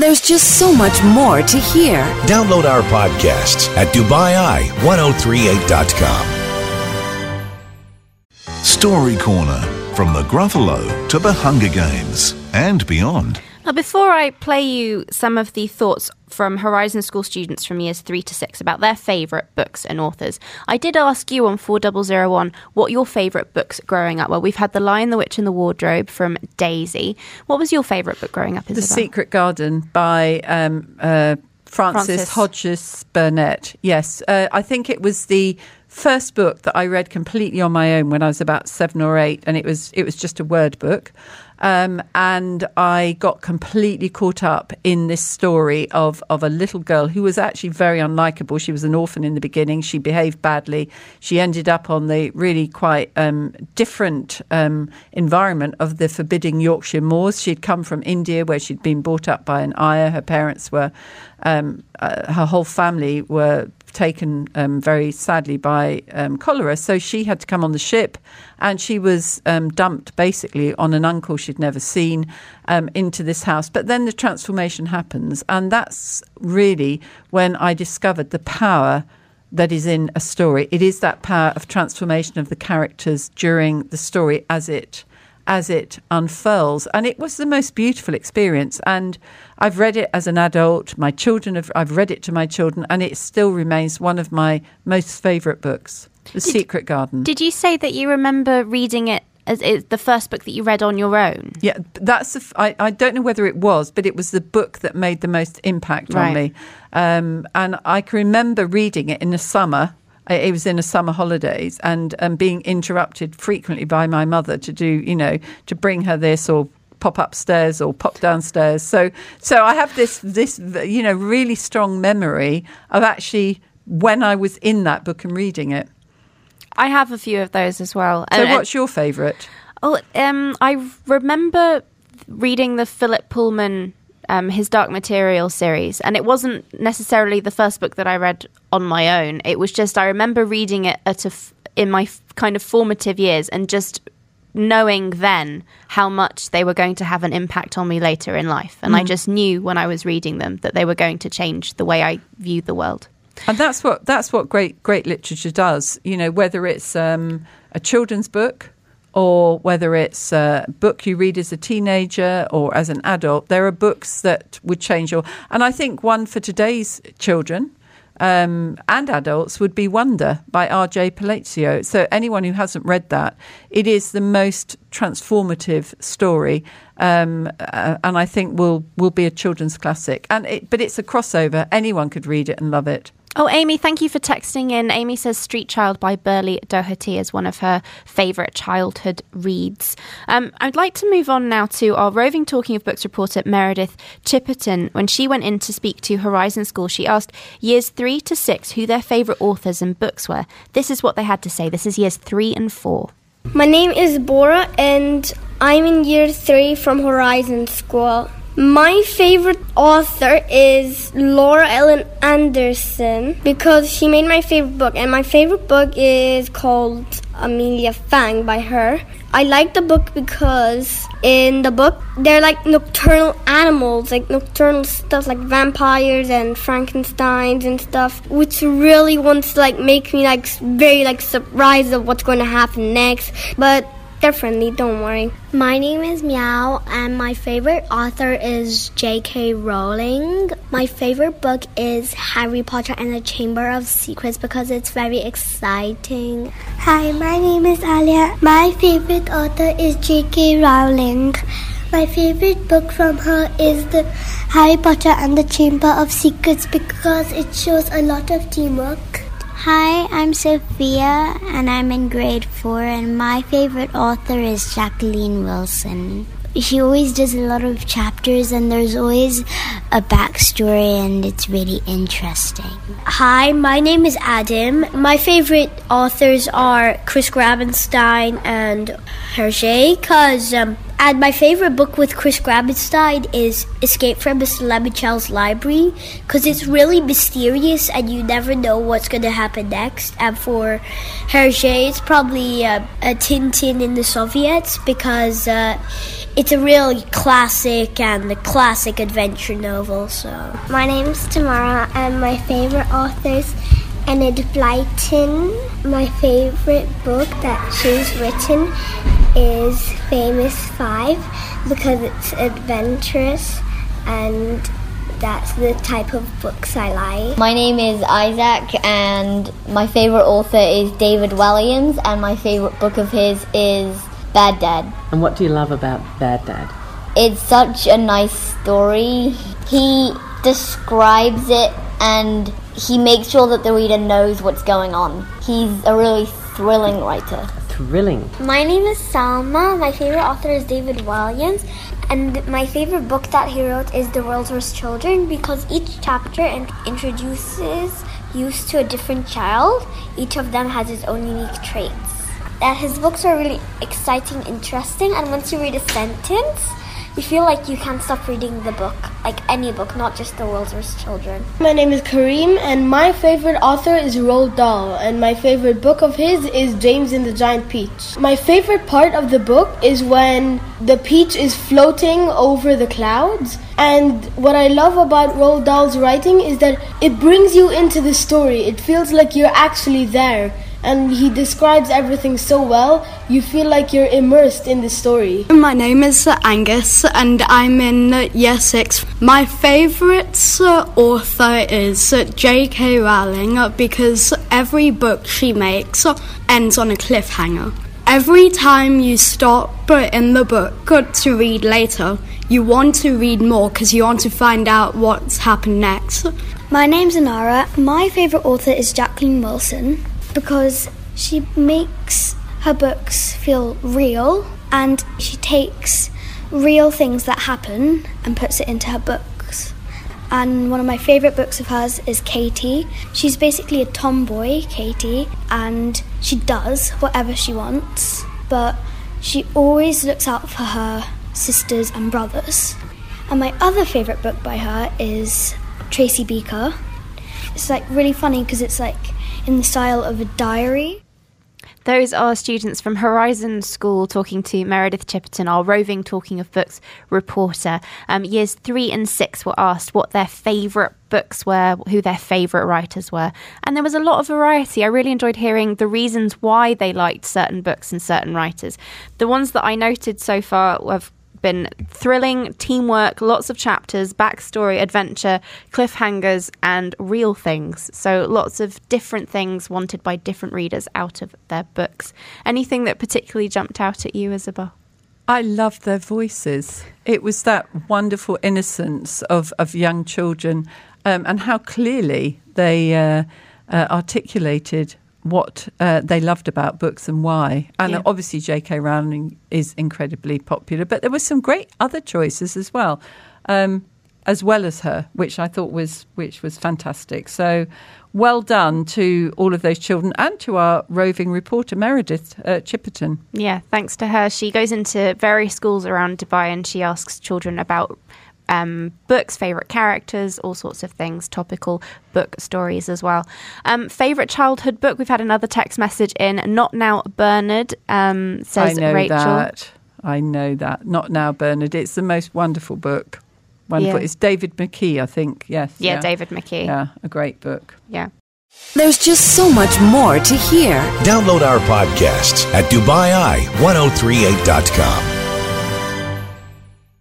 There's just so much more to hear. Download our podcasts at DubaiI1038.com. Story Corner, from the Gruffalo to the Hunger Games and beyond. Now, before I play you some of the thoughts from Horizon School students from years 3 to 6 about their favourite books and authors, I did ask you on 4001 what your favourite books growing up were. We've had The Lion, the Witch and the Wardrobe from Daisy. What was your favourite book growing up, Isabel? The Secret Garden by Frances Hodges Burnett. Yes, I think it was the first book that I read completely on my own when I was about 7 or 8, and it was just a word book. And I got completely caught up in this story of a little girl who was actually very unlikable. She was an orphan in the beginning. She behaved badly. She ended up on the really quite different environment of the forbidding Yorkshire moors. She'd come from India, where she'd been brought up by an ayah. Her parents were, her whole family were taken very sadly by cholera, so she had to come on the ship, and she was dumped basically on an uncle she'd never seen into this house. But then the transformation happens, and that's really when I discovered the power that is in a story. It is that power of transformation of the characters during the story as it unfurls. And it was the most beautiful experience. And I've read it as an adult. I've read it to my children, and it still remains one of my most favourite books, The Secret Garden. Did you say that you remember reading it as the first book that you read on your own? Yeah, I don't know whether it was, but it was the book that made the most impact on me. And I can remember reading it in the summer. It was in the summer holidays, and being interrupted frequently by my mother to bring her this or pop upstairs or pop downstairs. So I have this really strong memory of actually when I was in that book and reading it. I have a few of those as well. So what's your favourite? I remember reading the Philip Pullman his Dark Material series, and it wasn't necessarily the first book that I read on my own. It was just, I remember reading it in my kind of formative years, and just knowing then how much they were going to have an impact on me later in life. And I just knew when I was reading them that they were going to change the way I viewed the world. And that's what great literature does. You know, whether it's a children's book, or whether it's a book you read as a teenager or as an adult, there are books that would change your... And I think one for today's children and adults would be Wonder by R.J. Palacio. So anyone who hasn't read that, it is the most transformative story, and I think will be a children's classic. But it's a crossover. Anyone could read it and love it. Oh, Amy, thank you for texting in. Amy says Street Child by Burley Doherty is one of her favourite childhood reads. I'd like to move on now to our roving Talking of Books reporter, Meredith Chipperton. When she went in to speak to Horizon School, she asked years 3 to 6 who their favourite authors and books were. This is what they had to say. This is years 3 and 4. My name is Bora, and I'm in year 3 from Horizon School. My favorite author is Laura Ellen Anderson, because she made my favorite book, and my favorite book is called Amelia Fang by her. I like the book because in the book they're like nocturnal animals, like nocturnal stuff like vampires and Frankensteins and stuff, which really wants to like make me like very like surprised of what's going to happen next. But they're friendly, don't worry. My name is Meow, and my favorite author is J.K. Rowling. My favorite book is Harry Potter and the Chamber of Secrets because it's very exciting. Hi, my name is Alia. My favorite author is J.K. Rowling. My favorite book from her is the Harry Potter and the Chamber of Secrets because it shows a lot of teamwork. Hi, I'm Sophia, and I'm in grade 4, and my favorite author is Jacqueline Wilson. She always does a lot of chapters, and there's always a backstory, and it's really interesting. Hi, my name is Adam. My favorite authors are Chris Grabenstein and Hergé, because And my favorite book with Chris Grabenstein is Escape from Mr. Lemon-Chow's Library, because it's really mysterious and you never know what's going to happen next. And for Hergé, it's probably a Tintin in the Soviets, because it's a really classic adventure novel. So my name's Tamara, and my favorite author's Enid Blyton. My favorite book that she's written is Famous Five, because it's adventurous and that's the type of books I like. My name is Isaac, and my favorite author is David Williams, and my favorite book of his is Bad Dad. And what do you love about Bad Dad? It's such a nice story. He describes it and he makes sure that the reader knows what's going on. He's a really thrilling writer. Thrilling. My name is Salma. My favorite author is David Williams. And my favorite book that he wrote is The World's Worst Children, because each chapter introduces you to a different child. Each of them has its own unique traits. His books are really exciting, interesting, and once you read a sentence, you feel like you can't stop reading the book, like any book, not just The World's Worst Children. My name is Kareem, and my favorite author is Roald Dahl, and my favorite book of his is James and the Giant Peach. My favorite part of the book is when the peach is floating over the clouds, and what I love about Roald Dahl's writing is that it brings you into the story. It feels like you're actually there. And he describes everything so well, you feel like you're immersed in the story. My name is Angus, and I'm in Year 6. My favourite author is J.K. Rowling, because every book she makes ends on a cliffhanger. Every time you stop in the book to read later, you want to read more because you want to find out what's happened next. My name's Anara. My favourite author is Jacqueline Wilson, because she makes her books feel real, and she takes real things that happen and puts it into her books. And one of my favourite books of hers is Katie. She's basically a tomboy, Katie, and she does whatever she wants, but she always looks out for her sisters and brothers. And my other favourite book by her is Tracy Beaker. It's really funny because it's in the style of a diary. Those are students from Horizon School talking to Meredith Chipperton, our roving Talking of Books reporter. Years 3 and 6 were asked what their favourite books were, who their favourite writers were. And there was a lot of variety. I really enjoyed hearing the reasons why they liked certain books and certain writers. The ones that I noted so far have been thrilling, teamwork, lots of chapters, backstory, adventure, cliffhangers, and real things. So lots of different things wanted by different readers out of their books. Anything that particularly jumped out at you, Isabel? I loved their voices. It was that wonderful innocence of young children, and how clearly they articulated what they loved about books and why. And obviously J.K. Rowling is incredibly popular, but there were some great other choices as well as her, which I thought was fantastic. So well done to all of those children and to our roving reporter Meredith Chipperton. Yeah, thanks to her. She goes into various schools around Dubai and she asks children about books, favourite characters, all sorts of things, topical book stories as well. Favourite childhood book? We've had another text message in. Not Now, Bernard, says Rachel. I know that. Not Now, Bernard. It's the most wonderful book. Wonderful. Yeah. It's David McKee, I think. Yes. Yeah, David McKee. Yeah, a great book. Yeah. There's just so much more to hear. Download our podcasts at DubaiEye1038.com.